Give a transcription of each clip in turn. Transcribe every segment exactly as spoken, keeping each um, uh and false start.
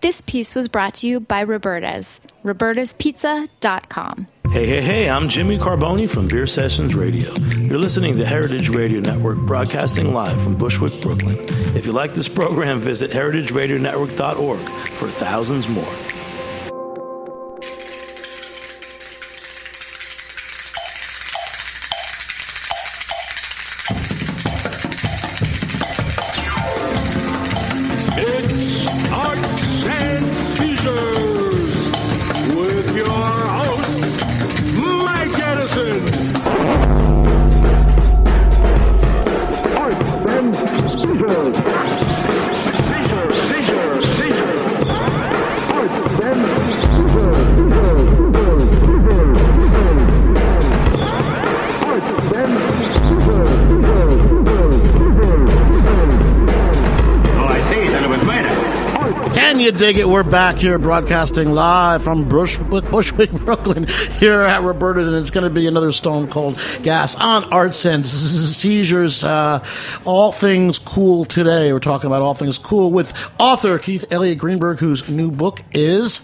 This piece was brought to you by Roberta's, robertas pizza dot com. Hey, hey, hey, I'm Jimmy Carboni from Beer Sessions Radio. You're listening to Heritage Radio Network, broadcasting live from Bushwick, Brooklyn. If you like this program, visit heritage radio network dot org for thousands more. Dig it. We're back here broadcasting live from Bushwick, Bushwick, Brooklyn, here at Roberta's, and it's going to be another Stone Cold Gas on Arts and Seizures. Uh, all things cool today. We're talking about all things cool with author Keith Elliott Greenberg, whose new book is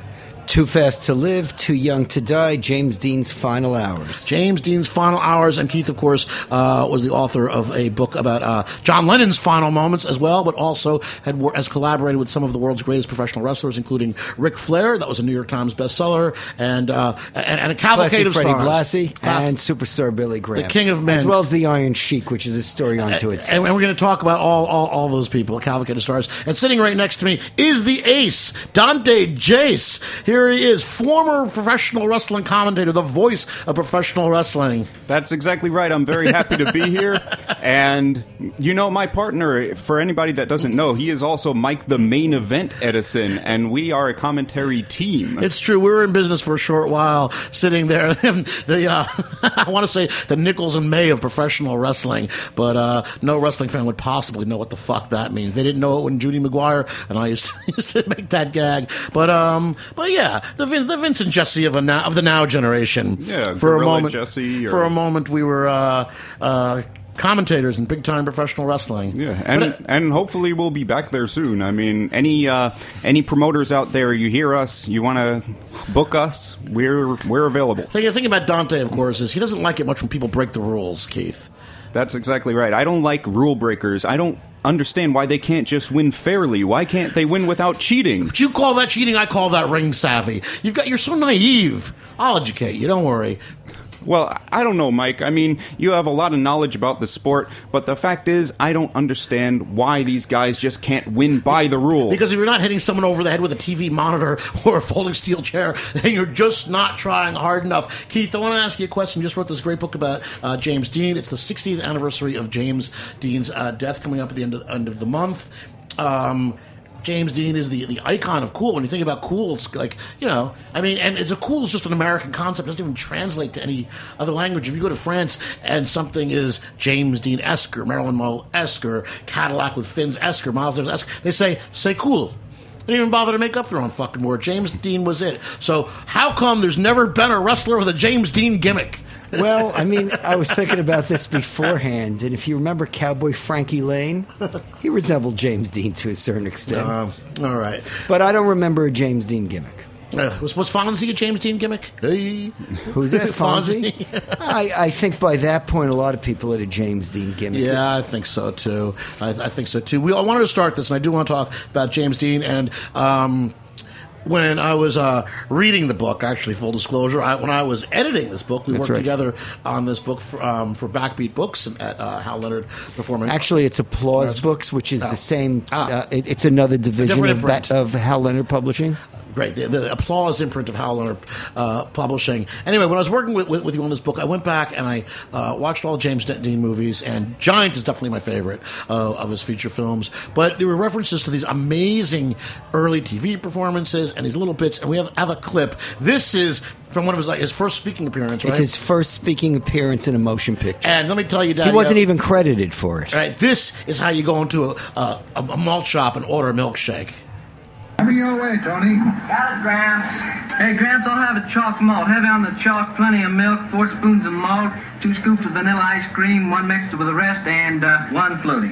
Too Fast to Live, Too Young to Die, James Dean's Final Hours. James Dean's Final Hours. And Keith, of course, uh, was the author of a book about uh, John Lennon's final moments as well, but also had has collaborated with some of the world's greatest professional wrestlers, including Ric Flair. That was a New York Times bestseller. And uh, and, and a cavalcade of Freddie stars. Blassie and superstar Billy Graham. The King of Men. As well as the Iron Sheik, which is a story unto itself. And, and we're going to talk about all, all, all those people, a cavalcade of stars. And sitting right next to me is the ace, Dante Jace. Here he is, former professional wrestling commentator, the voice of professional wrestling. That's exactly right. I'm very happy to be here. And, you know, my partner, for anybody that doesn't know, he is also Mike the Main Event Edison, and we are a commentary team. It's true. We were in business for a short while, sitting there. the uh, I want to say the Nichols and May of professional wrestling, but uh, no wrestling fan would possibly know what the fuck that means. They didn't know it when Judy McGuire and I used to, used to make that gag. But um, but yeah, the the Vincent Jesse of a now, of the now generation. Yeah, for a Gorilla moment, Jesse. Or... For a moment, we were uh, uh, commentators in big time professional wrestling. Yeah, and it, and hopefully we'll be back there soon. I mean, any uh, any promoters out there, you hear us, you want to book us, we're we're available. The thing about Dante, of course, is he doesn't like it much when people break the rules, Keith. That's exactly right. I don't like rule breakers. I don't understand why they can't just win fairly. Why can't they win without cheating? But you call that cheating, I call that ring savvy. You've got, you're so naive. I'll educate you, don't worry. Well, I don't know, Mike. I mean, you have a lot of knowledge about the sport, but the fact is, I don't understand why these guys just can't win by the rules. Because if you're not hitting someone over the head with a T V monitor or a folding steel chair, then you're just not trying hard enough. Keith, I want to ask you a question. You just wrote this great book about uh, James Dean. It's the sixtieth anniversary of James Dean's uh, death coming up at the end of, end of the month. Um... James Dean is the the icon of cool. When you think about cool, it's like, you know, I mean, and it's a cool is just an American concept. It doesn't even translate to any other language. If you go to France and something is James Dean-esque or Marilyn Monroe-esque or Cadillac with Fins-esque or Miles Davis-esque, they say, say cool. They didn't even bother to make up their own fucking word. James Dean was it. So how come there's never been a wrestler with a James Dean gimmick? Well, I mean, I was thinking about this beforehand, and if you remember Cowboy Frankie Lane, he resembled James Dean to a certain extent. Uh, all right. But I don't remember a James Dean gimmick. Uh, was, was Fonzie a James Dean gimmick? Hey. Who's that, Fonzie? I, I think by that point, a lot of people had a James Dean gimmick. Yeah, I think so, too. I, I think so, too. We, I wanted to start this, and I do want to talk about James Dean, and... Um, When I was uh, reading the book, actually, full disclosure, I, when I was editing this book, we That's worked right. together on this book for, um, for Backbeat Books at uh, Hal Leonard Performing. Actually, it's Applause Yes. Books, which is Ah. the same. Ah. Uh, it, it's another division different of, that, imprint. of Hal Leonard Publishing. Great. The, the Applause imprint of Hal Leonard uh, Publishing. Anyway, when I was working with, with, with you on this book, I went back and I uh, watched all James Dean movies, and Giant is definitely my favorite uh, of his feature films. But there were references to these amazing early T V performances and these little bits, and we have, have a clip. This is from one of his like his first speaking appearance, right? It's his first speaking appearance in a motion picture. And let me tell you, Dad, he wasn't you know, even credited for it. Right, this is how you go into a, a, a malt shop and order a milkshake. Coming your way, Tony. Got it, Gramps. Hey, Gramps, I'll have a chalk malt. Heavy on the chalk, plenty of milk, four spoons of malt, two scoops of vanilla ice cream, one mixed with the rest, and uh, one floating.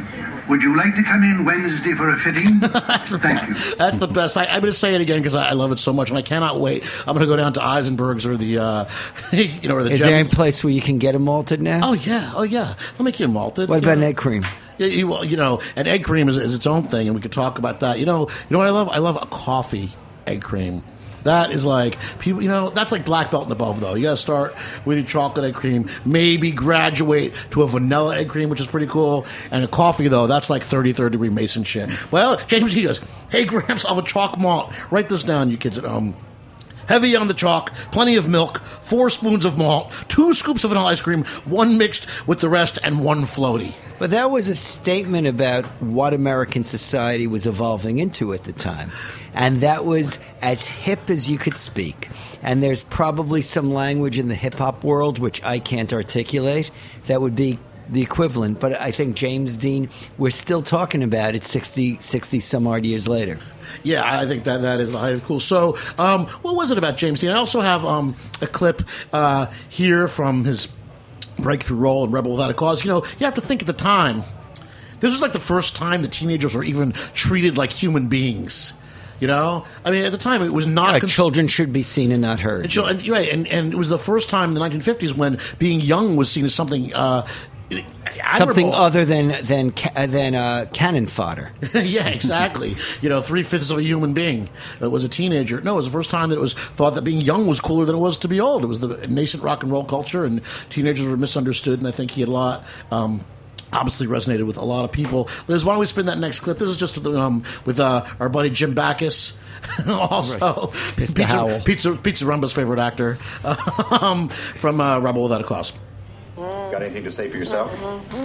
Would you like to come in Wednesday for a fitting? Thank you. That's the best. I, I'm going to say it again because I, I love it so much, and I cannot wait. I'm going to go down to Eisenberg's or the, uh, you know, or the. Is Gem- there any place where you can get a malted now? Oh yeah, oh yeah. They'll make you malted. What you about know. an egg cream? Yeah, you, well, you know, an egg cream is, is its own thing, and we could talk about that. You know, you know what I love? I love a coffee egg cream. That is like people, you know. That's like black belt and above, though. You got to start with your chocolate egg cream, maybe graduate to a vanilla egg cream, which is pretty cool. And a coffee, though, that's like thirty-third degree Mason shit. Well, James, he goes, "Hey, Gramps, I'll have a chalk malt. Write this down, you kids at home. Heavy on the chalk, plenty of milk, four spoons of malt, two scoops of vanilla ice cream, one mixed with the rest, and one floaty." But that was a statement about what American society was evolving into at the time. And that was as hip as you could speak. And there's probably some language in the hip-hop world, which I can't articulate, that would be the equivalent. But I think James Dean, we're still talking about it sixty, sixty some odd years later. Yeah, I think that that is the height of cool. So, um, what was it about James Dean? I also have um, a clip uh, here from his breakthrough role in Rebel Without a Cause. You know, you have to think at the time, this was like the first time that teenagers were even treated like human beings. You know, I mean, at the time it was not. Yeah, cons- children should be seen and not heard. And, chil- and, right, and, and it was the first time in the nineteen fifties when being young was seen as something. Uh, Something admirable. other than than ca- than uh, cannon fodder. Yeah, exactly. You know, three fifths of a human being uh, was a teenager. No, it was the first time that it was thought that being young was cooler than it was to be old. It was the nascent rock and roll culture, and teenagers were misunderstood. And I think he had a lot. Um, Obviously resonated with a lot of people. Liz, why don't we spin that next clip? This is just um, with uh, our buddy Jim Backus, also Mister Pizza, Howell. Pizza Pizza Rumba's favorite actor, um, from uh, Rebel Without a Cause. Got anything to say for yourself?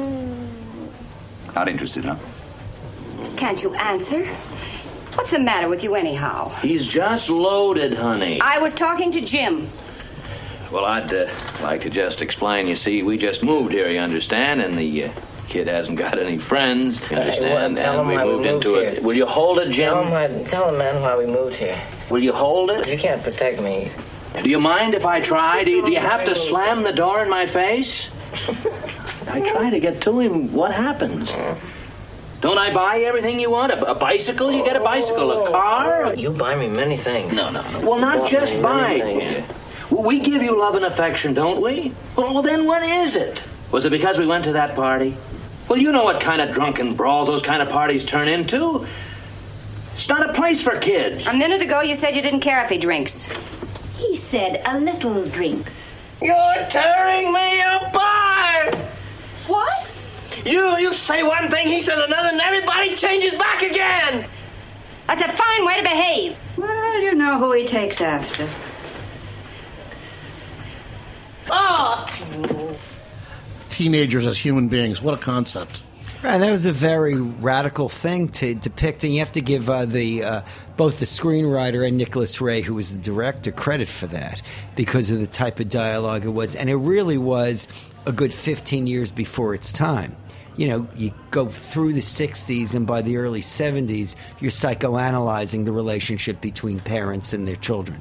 Not interested, huh? Can't you answer? What's the matter with you anyhow? He's just loaded, honey. I was talking to Jim. Well, I'd uh, like to just explain. You see, we just moved here, you understand, and the uh, kid hasn't got any friends, you understand, Hey, well, tell and we him why we moved moved into here. it. Will you hold it, Jim? Tell him, why, tell him, man, why we moved here. Will you hold But you it? can't protect me. Do you mind if I try? Do you, do you have to slam the door in my face? I try to get to him. What happens? Don't I buy you everything you want? A, a bicycle? You get a bicycle. A car? You buy me many things. No, no, no. Well, not Bought just me buy. many things. Well, we give you love and affection, don't we? Well, well, then what is it? Was it because we went to that party? Well, you know what kind of drunken brawls those kind of parties turn into. It's not a place for kids. A minute ago, you said you didn't care if he drinks. He said a little drink. You're tearing me apart! What? You you say one thing, he says another, and everybody changes back again! That's a fine way to behave. Well, you know who he takes after. Oh! Teenagers as human beings. What a concept. And that was a very radical thing to depict, and you have to give uh, the uh, both the screenwriter and Nicholas Ray, who was the director, credit for that because of the type of dialogue it was. And it really was a good fifteen years before its time. You know, you go through the sixties, and by the early seventies, you're psychoanalyzing the relationship between parents and their children.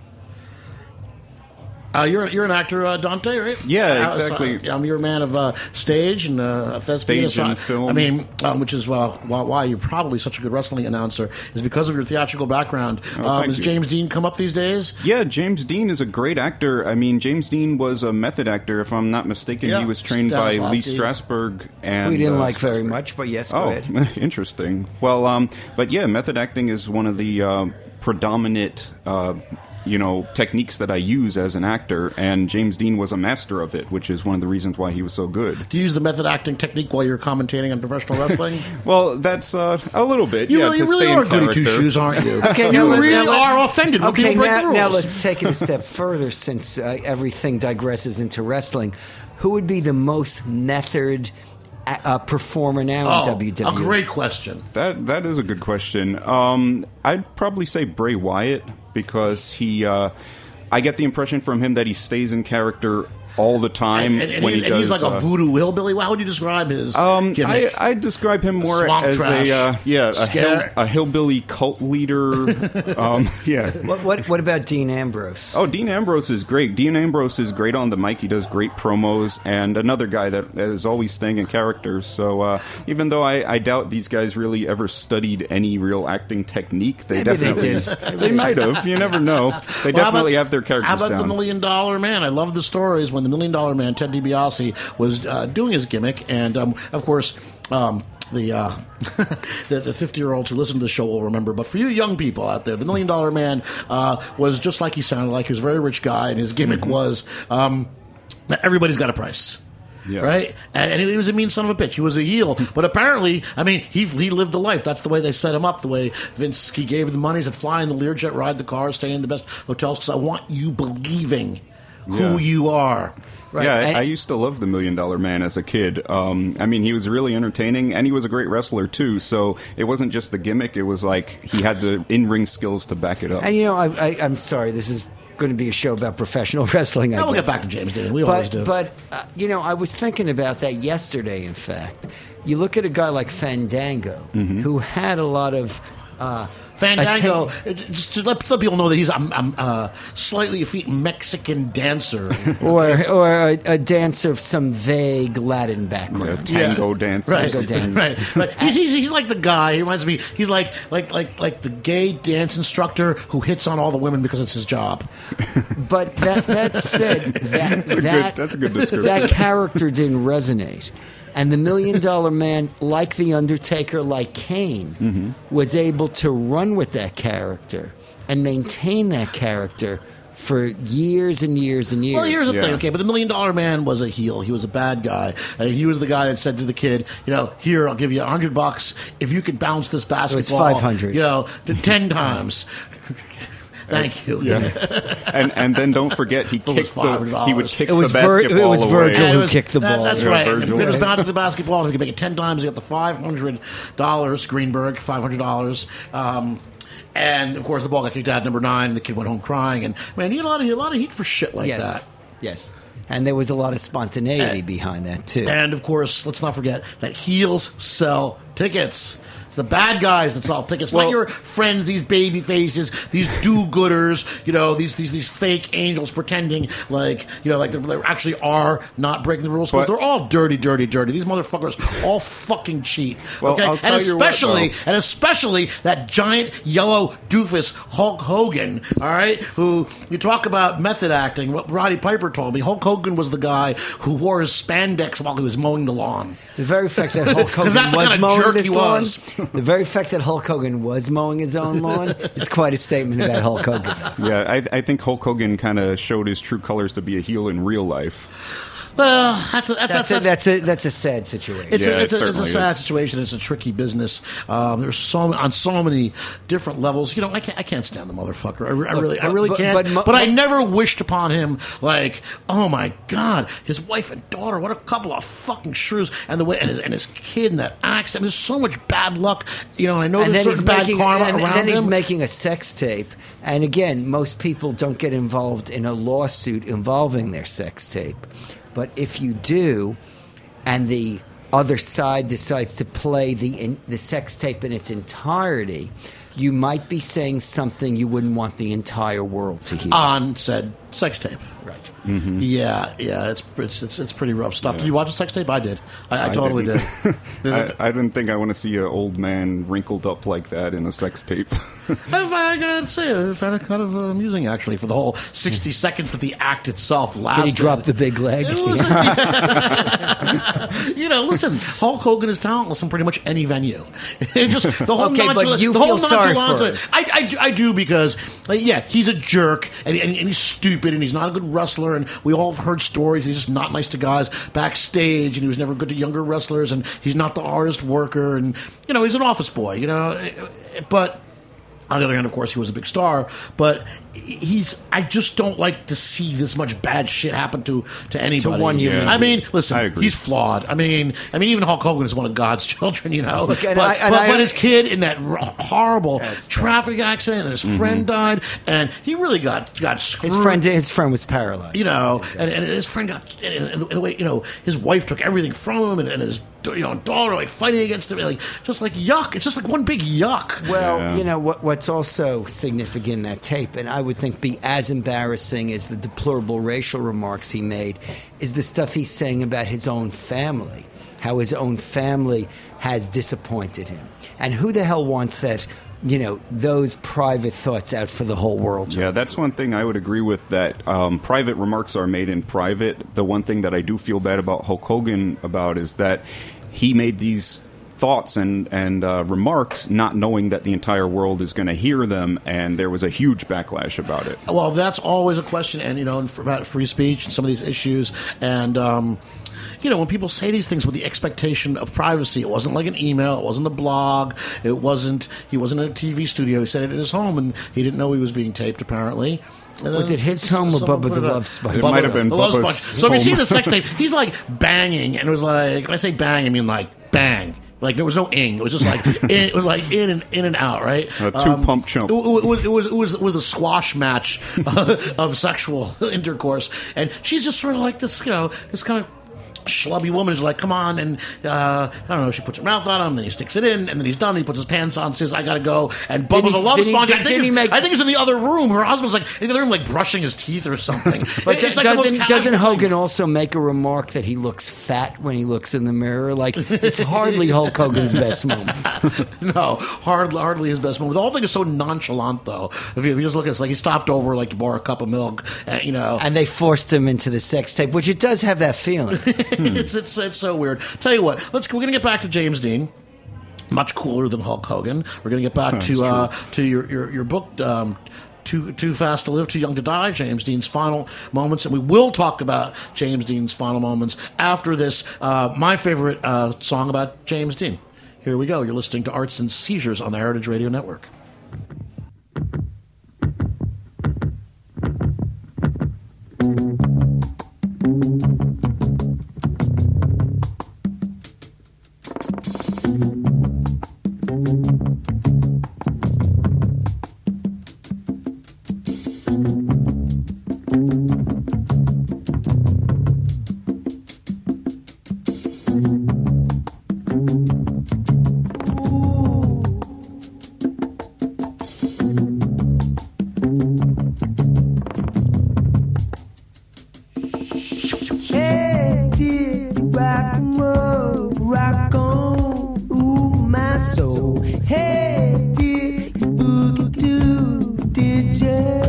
Uh, you're you're an actor, uh, Dante, right? Yeah, Uh, exactly. so, um, you're a man of uh, stage and uh, thespian. Stage and So- film. I mean, um, which is well, why, why you're probably such a good wrestling announcer is because of your theatrical background. Oh, um, thank has you. James Dean come up these days? Yeah, James Dean is a great actor. I mean, James Dean was a method actor, if I'm not mistaken. Yeah, he was trained by Lee Stanislavski. Strasberg. And, we didn't uh, like very much, but yes, go Oh, ahead. interesting. Well, um, but yeah, method acting is one of the uh, predominant, uh, you know, techniques that I use as an actor, and James Dean was a master of it, which is one of the reasons why he was so good. Do you use the method acting technique while you're commentating on professional wrestling? Well, that's uh, a little bit. You yeah, really, to you really stay are in goody two character. shoes, aren't you? Okay, you now let- really now let- are offended when Okay, people break now, the rules. now let's take it a step further since uh, everything digresses into wrestling. Who would be the most method uh, performer now in oh, W W E? a great question. That that is a good question. Um, I'd probably say Bray Wyatt because he. Uh, I get the impression from him that he stays in character all the time. And, and, and, when he, he and does, he's like a uh, voodoo hillbilly. How would you describe his Um, gimmick? I I describe him more Swamp as trash. a uh, yeah a, hill, Scare- a hillbilly cult leader. um, yeah. What, what what about Dean Ambrose? Oh, Dean Ambrose is great. Dean Ambrose is great on the mic. He does great promos, and another guy that, that is always staying in character. So uh, even though I, I doubt these guys really ever studied any real acting technique, they Maybe they definitely did. they might have. You never know. They Well, how definitely about- have their characters How about down. the Million Dollar Man? I love the stories when the Million Dollar Man, Ted DiBiase, was uh, doing his gimmick, and um, of course. Um, The uh, the fifty-year-olds who listen to the show will remember. But for you young people out there, the Million Dollar Man uh, was just like he sounded like. He was a very rich guy, and his gimmick Mm-hmm. was um, everybody's got a price. Yeah. Right? And, and he was a mean son of a bitch. He was a heel. But apparently, I mean, he he lived the life. That's the way they set him up. The way Vince, he gave him the money. He said, fly in the Learjet, ride the car, stay in the best hotels, because I want you believing who Yeah. you are. Right. Yeah, I, And- I used to love the Million Dollar Man as a kid. Um, I mean, he was really entertaining, and he was a great wrestler too. So it wasn't just the gimmick; it was like he had the in-ring skills to back it up. And you know, I, I, I'm sorry, this is going to be a show about professional wrestling. I Now we'll guess. get back to James Dean. We but, always do. But uh, you know, I was thinking about that yesterday. In fact, you look at a guy like Fandango, Mm-hmm. who had a lot of. Uh, Fandango, atten- uh, just to let, let people know that he's a um, um, uh, slightly effete Mexican dancer. or or a, a dancer of some vague Latin Yeah, background. tango dancer. Right, Tango dance. right, right. He's, he's, he's like the guy. He reminds me. He's like like like like the gay dance instructor who hits on all the women because it's his job. But that that said, that a good- that, that's a good description. that character didn't resonate. And the Million Dollar Man, like The Undertaker, like Kane, Mm-hmm. was able to run with that character and maintain that character for years and years and years. Well, here's the Yeah. thing, okay, but the Million Dollar Man was a heel. He was a bad guy. And he was the guy that said to the kid, you know, here, I'll give you a hundred bucks if you could bounce this basketball. five hundred. You know, to ten times. Thank you. Yeah, and and then don't forget he It was kicked the five hundred dollars. he would kick It was the Vir- it basketball was away. Virgil Yeah, who it was- kicked the that- ball. That's Yeah, right. Virgil. And if it was bounced to the basketball, if you could make it ten times, you got the five hundred dollars. Greenberg, five hundred dollars. Um, and of course, the ball got kicked out at number nine. And the kid went home crying. And man, he had a lot of, he had a lot of heat for shit like yes. that. Yes. And there was a lot of spontaneity And- behind that, too. And of course, let's not forget that heels sell tickets. It's the bad guys that sell tickets, Well- not your friends, these baby faces, these do-gooders, you know, these these these fake angels pretending like, you know, like they actually are not breaking the rules. But- They're all dirty, dirty, dirty. These motherfuckers all fucking cheat. Well, okay, I'll and tell you what, especially though. and especially that giant yellow doofus Hulk Hogan. All right, who you talk about method acting. What Roddy Piper told me, Hulk Hogan was the guy who wore his spandex while he was mowing the lawn. The very fact that Hulk Hogan that's the was kind of mowing jerk this he lawn, was. the very fact that Hulk Hogan was mowing his own lawn is quite a statement about Hulk Hogan. Yeah, I, I think Hulk Hogan kind of showed his true colors to be a heel in real life. Well, that's a, that's That's, that's, a, that's a that's a sad situation. It's, Yeah, a, it's, it a, it's a certainly sad is. situation. It's a tricky business. Um, there's so on so many different levels. You know, I can't I can't stand the motherfucker. I, re- I Look, really I but- really but- can't. but But, mo- I mo- never wished upon him like, oh my god, his wife and daughter. What a couple of fucking shrews. And the way and his and his kid and that accident. There's so much bad luck. You know, and I know and there's then certain he's bad making, karma and, and around then he's him. making a sex tape. And again, most people don't get involved in a lawsuit involving their sex tape. But if you do, and the other side decides to play the in, the sex tape in its entirety, you might be saying something you wouldn't want the entire world to hear. on said sex tape. Right. Yeah, yeah, it's it's it's, it's pretty rough stuff. Did you watch the sex tape? I did. I, I, totally didn't. did. I, I didn't think I want to see an old man wrinkled up like that in a sex tape. I gotta say, I found it kind of uh, amusing, actually, for the whole sixty seconds that the act itself lasted. Did he drop the big leg? It was, you know, listen, Hulk Hogan is talentless in pretty much any venue. It just the whole Okay, but nonchalant- you the whole feel sorry for nonchalance- him. I, I, I do because, uh, yeah, he's a jerk and, and, and he's stupid and he's not a good wrestler, and we all have heard stories. He's just not nice to guys backstage, and he was never good to younger wrestlers, and he's not the hardest worker, and you know, he's an office boy. You know, but On the other hand, of course, he was a big star, but he's. I just don't like to see this much bad shit happen to to anybody. To one human I mean, I listen, agree. he's flawed. I mean, I mean, even Hulk Hogan is one of God's children, you know. Look, and but, I- and but, I- but his kid in that r- horrible That's traffic accident, and his friend died, and he really got got screwed. His friend, his friend was paralyzed. You know, and, and his friend got, and, and the way, you know, his wife took everything from him, and, and his, you know, daughter like fighting against him, like just like yuck. It's just like one big yuck. Well, Yeah. you know what? What's also significant in that tape, and I would think be as embarrassing as the deplorable racial remarks he made, is the stuff he's saying about his own family, how his own family has disappointed him, and who the hell wants that? You know, those private thoughts out for the whole world. Yeah, that's one thing I would agree with, that um, private remarks are made in private. The one thing that I do feel bad about Hulk Hogan about is that he made these thoughts and, and uh, remarks not knowing that the entire world is going to hear them, and there was a huge backlash about it. Well, that's always a question, and you know, and for, about free speech and some of these issues, and um, you know, when people say these things with the expectation of privacy, it wasn't like an email, it wasn't a blog, it wasn't. He wasn't in a T V studio. He said it at his home, and he didn't know he was being taped. Apparently. And Was then it his home or someone Bubba put the it up. Love Sponge? It Bubba- might have been the Love Bubba's Sponge. So if you see home. the sex tape, he's like banging, and it was like, when I say bang, I mean like bang. Like there was no ing. It was just like in, it was like in and in and out, right? A two-pump chump. It, it was it was it was, it was a squash match uh, of sexual intercourse, and she's just sort of like this, you know, this kind of schlubby woman is like, come on, and uh, I don't know, she puts her mouth on him, then he sticks it in, and then he's done, he puts his pants on, says, I gotta go, and Bubba he- the Love did he- Sponge, did- I, did think he is, make- I think is in the other room, her husband's like, in the other room, like brushing his teeth or something. But It's like the most doesn't, casual doesn't thing. Hogan also make a remark that he looks fat when he looks in the mirror? Like, it's hardly Hulk Hogan's best moment. No, hardly, hardly his best moment. The whole thing is so nonchalant, though. If you, if you just look at it, it's like he stopped over like to borrow a cup of milk, and, you know. And they forced him into the sex tape, which it does have that feeling. it's, it's it's so weird. Tell you what, let's we're gonna get back to James Dean. Much cooler than Hulk Hogan. We're gonna get back to uh, to your your, your book. Um, Too Too Fast to Live, Too Young to Die, James Dean's final moments. And we will talk about James Dean's final moments after this, uh, my favorite uh, song about James Dean. Here we go. You're listening to Arts and Seizures on the Heritage Radio Network. Hey, dear, rock and roll, rock on, ooh, my soul. Hey, dear, boogie doo, did ya?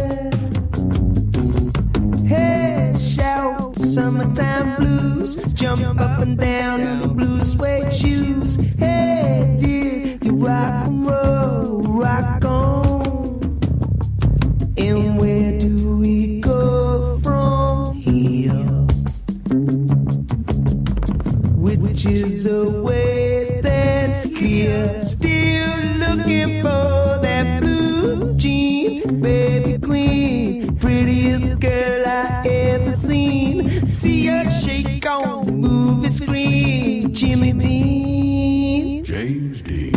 Hey, shout, summertime blues, jump up and down in the blue suede shoes. Hey, dear, you rock and roll, rock on. And where do we go from here? Which is a way that's clear. Still looking for that blue jean, baby queen, prettiest girl I ever seen. See her shake on the movie screen. Jimmy Dean, James Dean.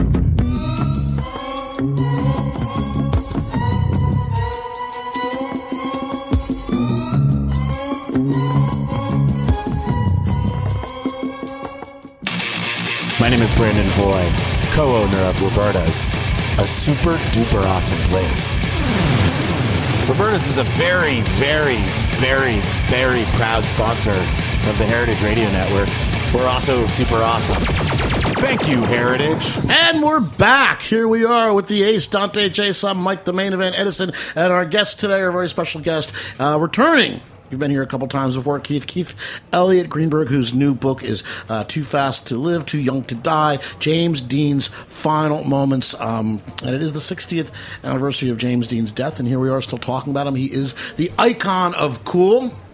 My name is Brandon Hoy, co-owner of Roberta's, a super duper awesome place. Roberta's is a very, very, very, very proud sponsor of the Heritage Radio Network. We're also super awesome. Thank you, Heritage. And we're back. Here we are with the ace, Dante J. Sub, Mike, the main event, Edison, and our guest today, our very special guest, uh, returning. You've been here a couple times before, Keith. Keith Elliott Greenberg, whose new book is uh, Too Fast to Live, Too Young to Die, James Dean's Final Moments. Um, and it is the sixtieth anniversary of James Dean's death, and here we are still talking about him. He is the icon of cool.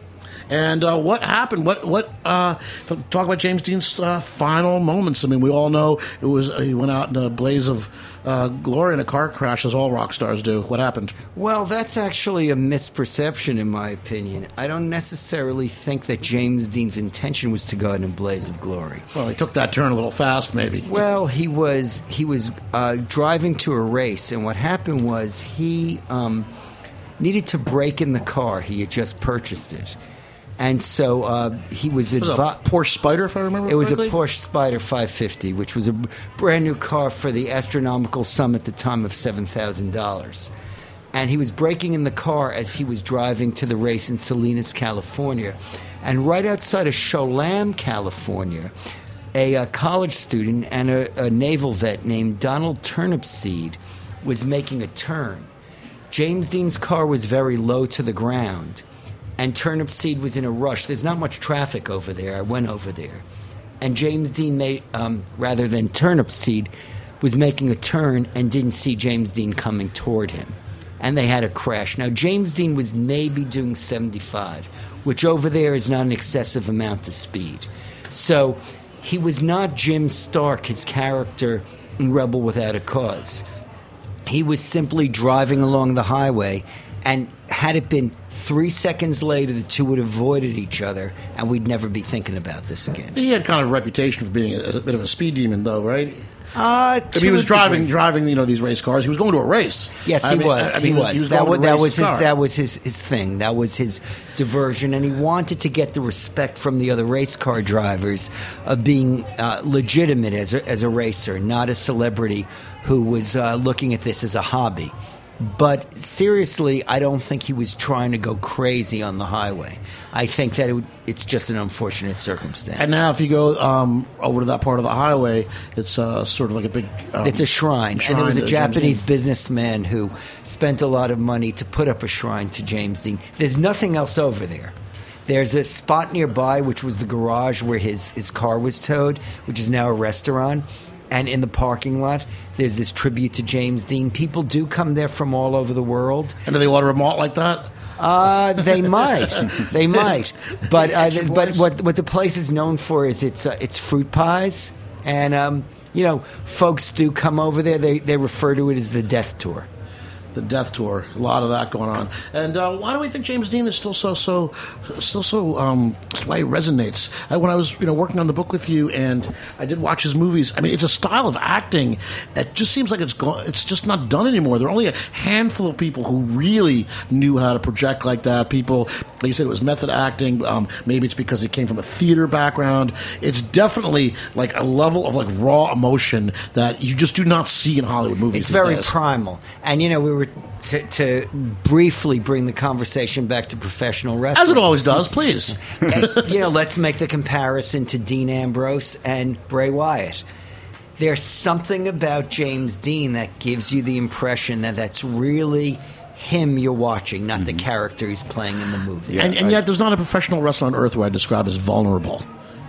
And uh, what happened? What what? Uh, talk about James Dean's uh, final moments. I mean, we all know it was uh, he went out in a blaze of uh, glory in a car crash, as all rock stars do. What happened? Well, that's actually a misperception, in my opinion. I don't necessarily think that James Dean's intention was to go out in a blaze of glory. Well, he took that turn a little fast, maybe. Well, he was he was uh, driving to a race, and what happened was he um, needed to brake in the car. He had just purchased it. And so uh, he was advised. It was a Porsche Spider, if I remember It was correctly? a Porsche Spider five fifty, which was a brand new car for the astronomical sum at the time of seven thousand dollars. And he was braking in the car as he was driving to the race in Salinas, California. And right outside of Cholam, California, a, a college student and a, a naval vet named Donald Turnipseed was making a turn. James Dean's car was very low to the ground. And Turnipseed was in a rush. There's not much traffic over there. I went over there. And James Dean, made, um, rather than Turnipseed, was making a turn and didn't see James Dean coming toward him. And they had a crash. Now, James Dean was maybe doing seventy-five, which over there is not an excessive amount of speed. So he was not Jim Stark, his character in Rebel Without a Cause. He was simply driving along the highway, and had it been three seconds later, the two would have avoided each other, and we'd never be thinking about this again. He had kind of a reputation for being a, a bit of a speed demon, though, right? Uh, I mean, he was driving, driving, you know, these race cars. He was going to a race. Yes, he I mean, was. I mean, he was. He was that was, going to that race was his. car. That was his, his thing. That was his diversion, and he wanted to get the respect from the other race car drivers of being uh, legitimate as a, as a racer, not a celebrity who was uh, looking at this as a hobby. But seriously, I don't think he was trying to go crazy on the highway. I think that it would, it's just an unfortunate circumstance. And now if you go um, over to that part of the highway, it's uh, sort of like a big... Um, it's a shrine. shrine. And there was a to Japanese James businessman who spent a lot of money to put up a shrine to James Dean. There's nothing else over there. There's a spot nearby, which was the garage where his, his car was towed, which is now a restaurant. And in the parking lot, there's this tribute to James Dean. People do come there from all over the world. And do they order a malt like that? Uh, they might. They might. But uh, th- but what what the place is known for is its uh, its fruit pies. And, um, you know, folks do come over there. They, they refer to it as the Death Tour. The Death Tour, a lot of that going on. And uh, why do we think James Dean is still so, so, still so? Um, why he resonates? I, when I was, you know, working on the book with you, and I did watch his movies. I mean, it's a style of acting that just seems like it's gone. It's just not done anymore. There are only a handful of people who really knew how to project like that. People, like you said, it was method acting. Um, maybe it's because he came from a theater background. It's definitely like a level of like raw emotion that you just do not see in Hollywood movies. It's these very days. primal. And, you know, we were to, to briefly bring the conversation back to professional wrestling. As it always does, please. And, you know, let's make the comparison to Dean Ambrose and Bray Wyatt. There's something about James Dean that gives you the impression that that's really him you're watching, not mm-hmm. the character he's playing in the movie. Yeah, and, and yet there's not a professional wrestler on earth who I describe as vulnerable.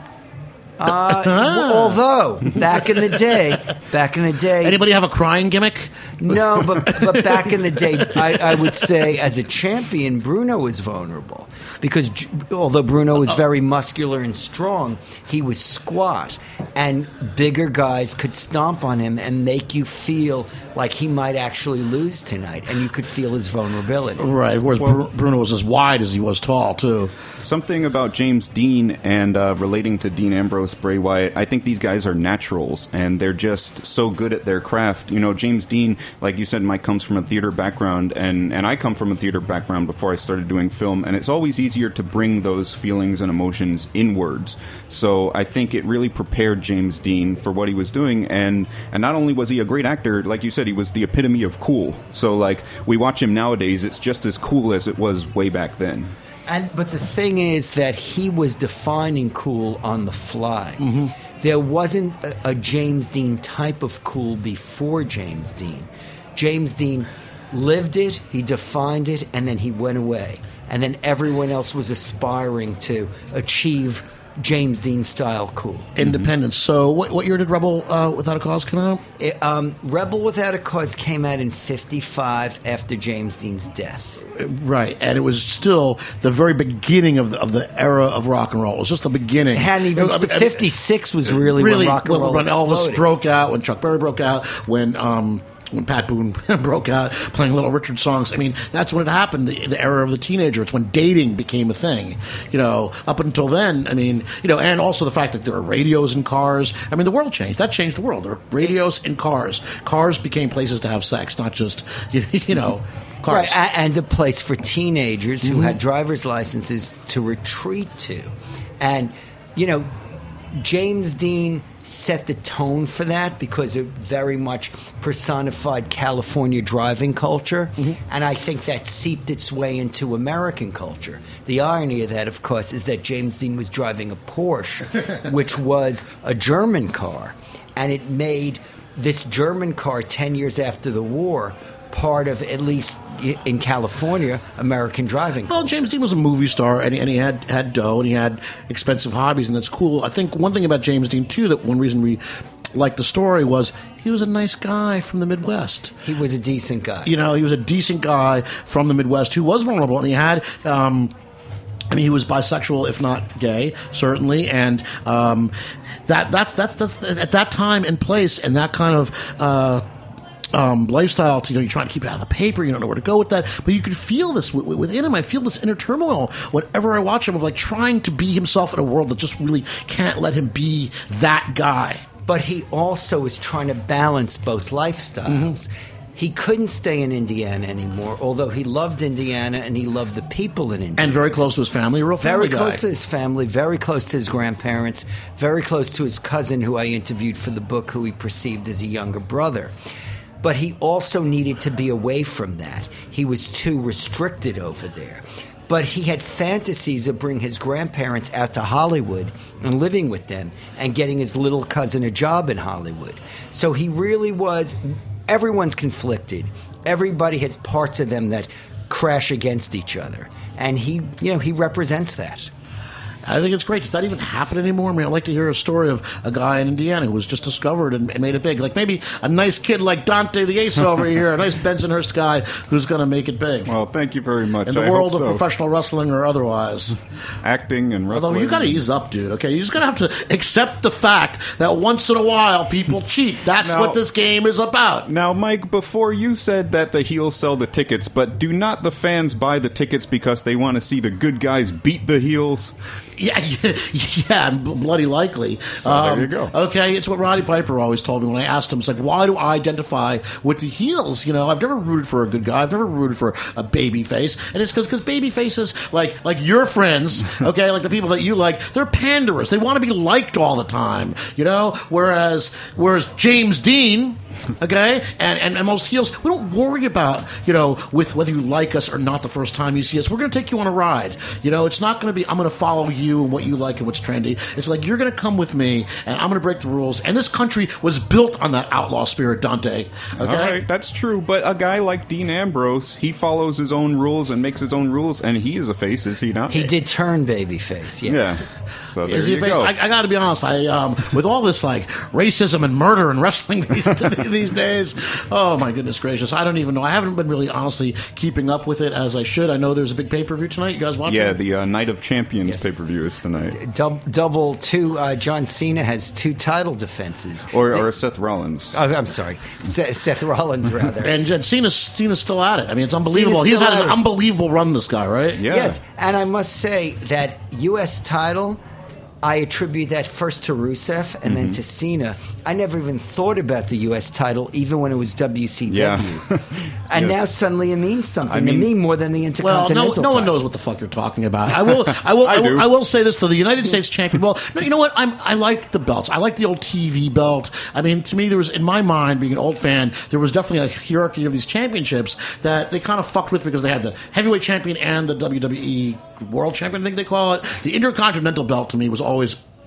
Uh, although back in the day, back in the day, anybody have a crying gimmick? No, but but back in the day, I, I would say as a champion, Bruno was vulnerable because although Bruno was very muscular and strong, he was squat, and bigger guys could stomp on him and make you feel like he might actually lose tonight, and you could feel his vulnerability. Right. Of course, well, Bruno was as wide as he was tall, too. Something about James Dean and uh, relating to Dean Ambrose, Bray Wyatt, I think these guys are naturals, and they're just so good at their craft. You know, James Dean, like you said, Mike, comes from a theater background, and, and I come from a theater background before I started doing film, and it's always easier to bring those feelings and emotions in words. So I think it really prepared James Dean for what he was doing, and, and not only was he a great actor, like you said, he was the epitome of cool. So, like, we watch him nowadays, it's just as cool as it was way back then. And but the thing is that he was defining cool on the fly. Mm-hmm. There wasn't a, a James Dean type of cool before James Dean. James Dean lived it, he defined it, and then he went away. And then everyone else was aspiring to achieve James Dean style cool. Independence. So, what, what year did Rebel uh, Without a Cause come out? It, um, Rebel Without a Cause came out in fifty-five after James Dean's death. Right, and it was still the very beginning of the of the era of rock and roll. It was just the beginning. It hadn't even. I mean, fifty-six was really, really when rock and when, roll when exploded. Elvis broke out, when Chuck Berry broke out, when um, when Pat Boone broke out playing Little Richard songs. I mean, that's when it happened. The, the era of the teenager. It's when dating became a thing. You know, up until then, I mean, you know, and also the fact that there were radios in cars. I mean, the world changed. That changed the world. There were radios in cars. Cars became places to have sex, not just you, you know. Cars. Right, a- and a place for teenagers who Mhm. had driver's licenses to retreat to. And, you know, James Dean set the tone for that because it very much personified California driving culture. Mm-hmm. And I think that seeped its way into American culture. The irony of that, of course, is that James Dean was driving a Porsche, which was a German car. And it made this German car ten years after the war part of, at least in California, American driving. Well, James Dean was a movie star, and, and he had, had dough, and he had expensive hobbies, and that's cool. I think one thing about James Dean, too, that one reason we liked the story was he was a nice guy from the Midwest. He was a decent guy. You know, he was a decent guy from the Midwest who was vulnerable, and he had... Um, I mean, he was bisexual, if not gay, certainly, and um, that that's, that's that's at that time and place, and that kind of uh, um, lifestyle. You know, you're trying to keep it out of the paper. You don't know where to go with that, but you could feel this w- within him. I feel this inner turmoil whenever I watch him, of like trying to be himself in a world that just really can't let him be that guy. But he also is trying to balance both lifestyles. Mm-hmm. He couldn't stay in Indiana anymore, although he loved Indiana and he loved the people in Indiana. And very close to his family, a real family Very guy. close to his family, very close to his grandparents, very close to his cousin, who I interviewed for the book, who he perceived as a younger brother. But he also needed to be away from that. He was too restricted over there. But he had fantasies of bringing his grandparents out to Hollywood and living with them and getting his little cousin a job in Hollywood. So he really was... Everyone's conflicted. Everybody has parts of them that crash against each other. And he, you know, he represents that. I think it's great. Does that even happen anymore? I mean, I'd like to hear a story of a guy in Indiana who was just discovered and, and made it big. Like maybe a nice kid like Dante the Ace over here, a nice Bensonhurst guy who's going to make it big. Well, thank you very much. In the I world hope of so. professional wrestling or otherwise. Acting and wrestling. Although you got to ease up, dude, okay? You just got to have to accept the fact that once in a while people cheat. That's Now- what this game is about. Now, Mike, before you said that the heels sell the tickets, but do not the fans buy the tickets because they want to see the good guys beat the heels? Yeah, yeah, yeah, bloody likely. So there you go. Okay, it's what Roddy Piper always told me when I asked him. It's like, why do I identify with the heels? You know, I've never rooted for a good guy. I've never rooted for a baby face, and it's because because baby faces like like your friends, okay, like the people that you like, they're panderers. They want to be liked all the time, you know. Whereas whereas James Dean. Okay, and, and and most heels, we don't worry about, you know, with whether you like us or not the first time you see us. We're going to take you on a ride. You know, it's not going to be, I'm going to follow you and what you like and what's trendy. It's like, you're going to come with me, and I'm going to break the rules. And this country was built on that outlaw spirit, Dante. Okay, All right, that's true. But a guy like Dean Ambrose, he follows his own rules and makes his own rules, and he is a face, is he not? He did turn babyface, yes. Yeah. So there Is he you a face? go. I, I got to be honest. I um, with all this like racism and murder and wrestling these, these days. Oh my goodness gracious! I don't even know. I haven't been really honestly keeping up with it as I should. I know there's a big pay per view tonight. You guys watching? Yeah, it? the uh, Night of Champions Yes. pay per view is tonight. Dub, double two. Uh, John Cena has two title defenses. Or, or Seth Rollins. Oh, I'm sorry, Seth, Seth Rollins rather. And, and Cena's, Cena's still at it. I mean, it's unbelievable. Cena's He's still had at an it. unbelievable run. This guy, right? Yeah. Yes, and I must say that U S title, I attribute that first to Rusev and then Mhm. to Cena. I never even thought about the U S title, even when it was W C W. Yeah. And Yeah. now suddenly it means something I to mean- me more than the Well, Intercontinental no, no one title. knows what the fuck you're talking about. I will, I will, I, I will, do. I will say this to the United States champion. Well, no, you know what? I'm, I like the belts. I like the old T V belt. I mean, to me, there was, in my mind, being an old fan, there was definitely a hierarchy of these championships that they kind of fucked with because they had the heavyweight champion and the W W E World Champion, I think they call it. The Intercontinental belt to me was always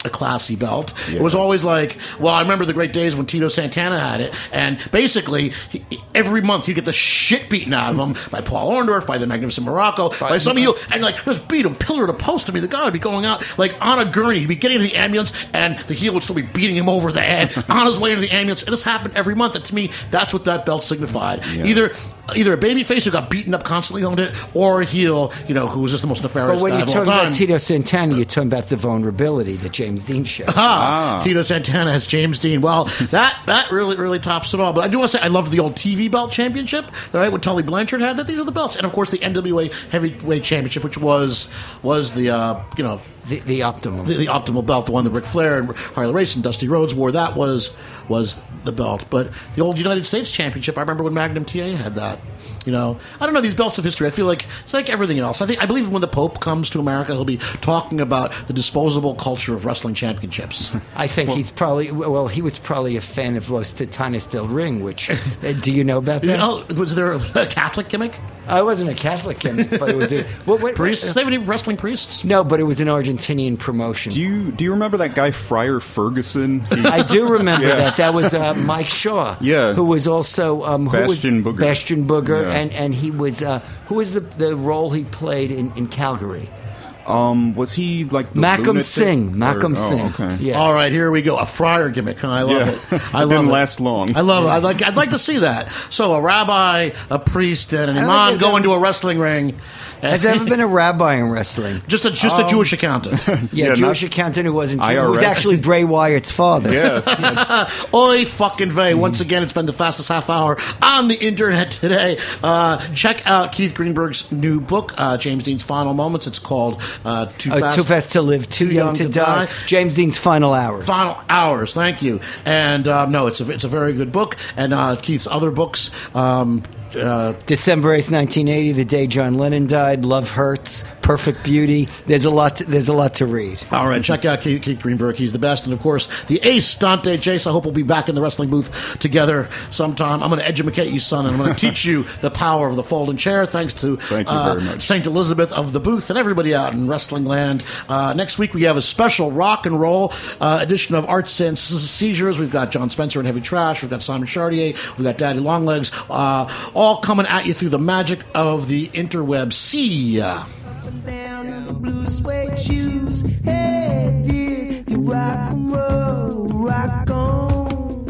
a classy belt. Yeah. It was always like, well, I remember the great days when Tito Santana had it, and basically he, every month he'd get the shit beaten out of him by Paul Orndorff, by the Magnificent Morocco, by, by some of you, and like just beat him pillar to post. I mean, the guy would be going out like on a gurney. He'd be getting to the ambulance, and the heel would still be beating him over the head on his way into the ambulance. And this happened every month. And to me, that's what that belt signified. Yeah. Either either a babyface who got beaten up constantly owned it, or a heel, you know, who was just the most nefarious But when guy you're of all talking time. about Tito Santana, you're talking about the vulnerability that James Dean showed. Ah, Tito Santana has James Dean. Well, that that really really tops it all. But I do want to say I loved the old T V belt championship. Right when Tully Blanchard had that, these are the belts, and of course the N W A heavyweight championship, which was was the uh, you know the, the optimal the, the optimal belt, the one that Ric Flair and Harley Race and Dusty Rhodes wore. That was was the belt. But the old United States championship, I remember when Magnum T A had that. You know, I don't know, these belts of history, I feel like it's like everything else. I think I believe when the Pope comes to America, he'll be talking about the disposable culture of wrestling championships. I think well, he's probably, well, he was probably a fan of Los Titanes del Ring, which, uh, do you know about that? Oh, was there a Catholic gimmick? I wasn't a Catholic gimmick, but it was a... What, what, priests? Is there any wrestling priests? No, but it was an Argentinian promotion. Do you do you remember that guy, Friar Ferguson? He, I do remember yeah. that. That was uh, Mike Shaw. Yeah. Who was also... Um, who Bastion was, Booger. Bastion Booger, Yeah. and, and he was... Uh, who was the, the role he played in, in Calgary? Um, was he like the Malcolm lunatic? Singh? Malcolm Or- Singh. Oh, okay. Yeah. All right, here we go. A friar gimmick. Huh? I love Yeah. it. I It love didn't it. last long. I love it. I'd like, I'd like to see that. So a rabbi, a priest, and an I don't imam think go there's into a wrestling ring. Has there ever been a rabbi in wrestling? Just a just Um, a Jewish accountant. Yeah, Yeah, Jewish not- accountant who wasn't Jewish. I R S. Who was actually Bray Wyatt's father. Yeah. Oi, fucking vey. Once again, it's been the fastest half hour on the internet today. Uh, check out Keith Greenberg's new book, uh, James Dean's Final Moments. It's called uh, Too Uh, Fast. too fast to live, too, young, to, die. James Dean's Final Hours. Final Hours, thank you. And um, no, it's a it's a very good book. And uh, Keith's other books. Um, uh, December eighth, nineteen eighty, the day John Lennon died. Love Hurts, Perfect Beauty. There's a lot. To, there's a lot to read. All right, check out Keith, Keith Greenberg. He's the best. And, of course, the ace, Dante Jace. I hope we'll be back in the wrestling booth together sometime. I'm going to educate you, son, and I'm going to teach you the power of the folding chair. Thanks to Thank you uh, very much. Saint Elizabeth of the booth and everybody out in wrestling land. Uh, next week, we have a special rock and roll uh, edition of Arts and Seizures. We've got John Spencer and Heavy Trash. We've got Simon Chartier. We've got Daddy Longlegs. Uh, all coming at you through the magic of the interweb. See ya. Down in the blue suede shoes. Hey, dear, you rock and roll, rock on.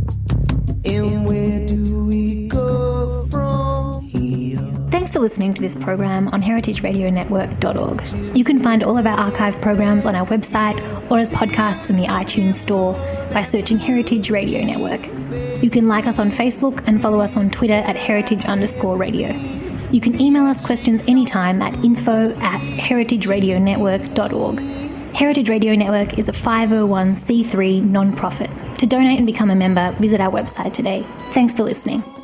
And where do we go from here? Thanks for listening to this program on heritage radio network dot org. You can find all of our archive programs on our website or as podcasts in the iTunes store by searching Heritage Radio Network. You can like us on Facebook and follow us on Twitter at heritage underscore radio. You can email us questions anytime at info at heritage radio network dot org. Heritage Radio Network is a five oh one c three non-profit. To donate and become a member, visit our website today. Thanks for listening.